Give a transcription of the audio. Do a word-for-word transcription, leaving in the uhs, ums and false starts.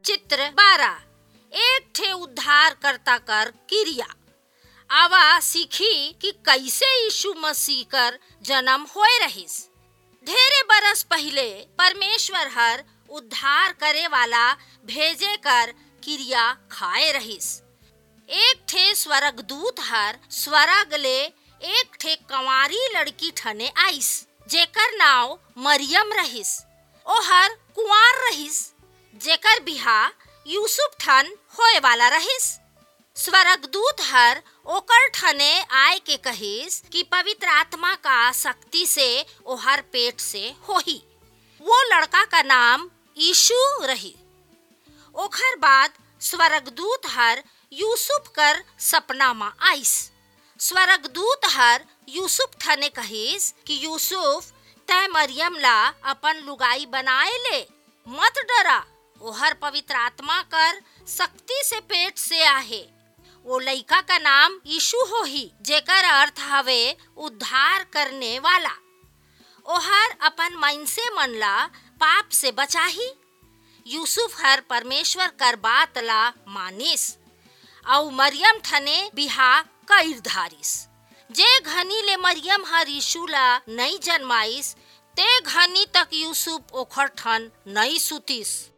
चित्र बारह। एक ठे उद्धार करता कर क्रिया। आवा सीखी कि कैसे यीशु मसीह कर जन्म होए रहिस। ढेरे बरस पहले परमेश्वर हर उद्धार करे वाला भेजे कर क्रिया खाए रहिस। एक ठे स्वर्गदूत हर स्वर्ग ले एक ठे कंवारी लड़की ठने आइस जेकर नाव मरियम रहिस। ओहर कुंवार रहिस जेकर बिहा यूसुफ ठन होए वाला रहिस। स्वर्गदूत हर ओकर ठने आए के कहिस कि पवित्र आत्मा का शक्ति से ओहर पेट से होही। वो लड़का का नाम यीशु रही। ओखर बाद स्वर्गदूत हर यूसुफ कर सपना में आइस। स्वर्गदूत हर यूसुफ ठने कहिस कि यूसुफ तय मरियम ला अपन लुगाई बनाए ले, मत डरा, ओहर पवित्र आत्मा कर शक्ति से पेट से आहे। वो लइका का नाम यीशु होही जेकर अर्थ हवे उद्धार करने वाला। ओहर अपन मनसे मन ला पाप से बचाही। यूसुफ हर परमेश्वर कर बात ला मानिस और मरियम ठने बिहा कईर धारिस। जे घनी ले मरियम हर यीशु ला नहीं जन्माइस ते घनी तक यूसुफ ओखर ठन नहीं सुतिस।